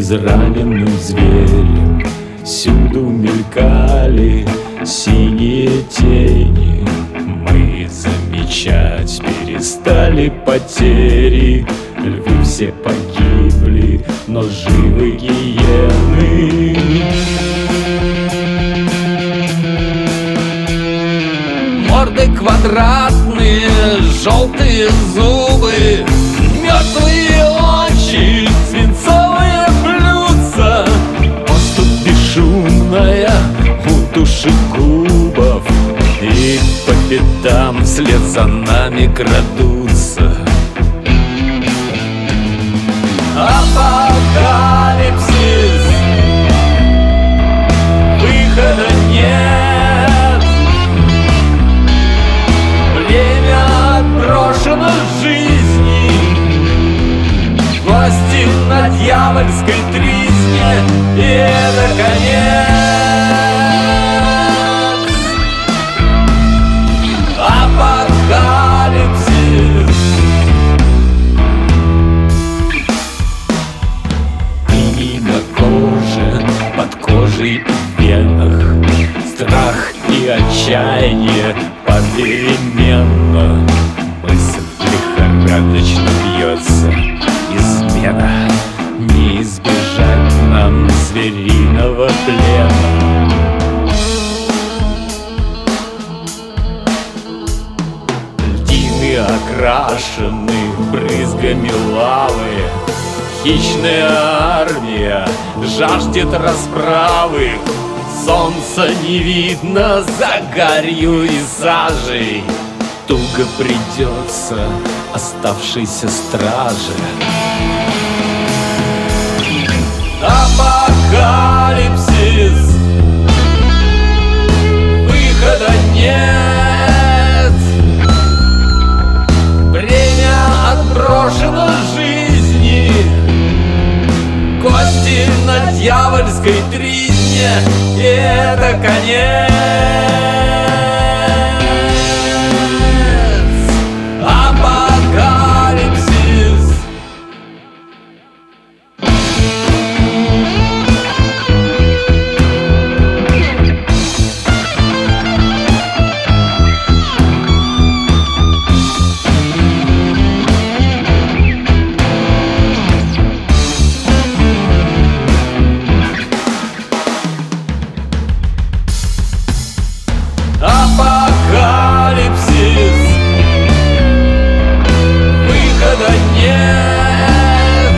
израненным зверем. Всюду мелькали синие тени, мы замечать перестали потери. Львы все погибли, но живы гиены. Морды квадратные, желтые зубы, мертвые очи, свинцовые блюдца. Поступь бесшумная у душегубов, и по пятам вслед за нами крадутся. Апокалипсис, выхода нет. Время отброшено жизни, власти на дьявольской тризне, и это конец. Апокалипсис. И на коже, под кожей и венах, страх и отчаяние попеременно. Мысль лихорадочно бьется, измена. Не избежать нам звериного плена. Льдины окрашены брызгами лавы, хищная армия жаждет расправы. Солнца не видно за гарью и сажей, туго придется оставшейся страже. Апокалипсис, выхода нет. Время отброшено жизни, кости на дьявольской тризне, и это конец. Апокалипсис. Апокалипсис, выхода нет.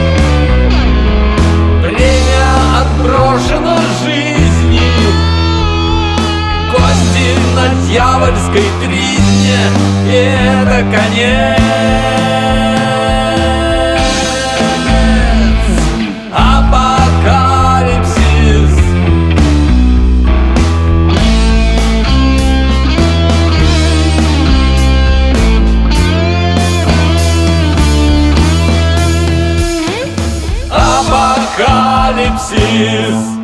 Время отброшено жизни, кости на дьявольской тризне, и это конец. Апокалипсис. Апокалипсис.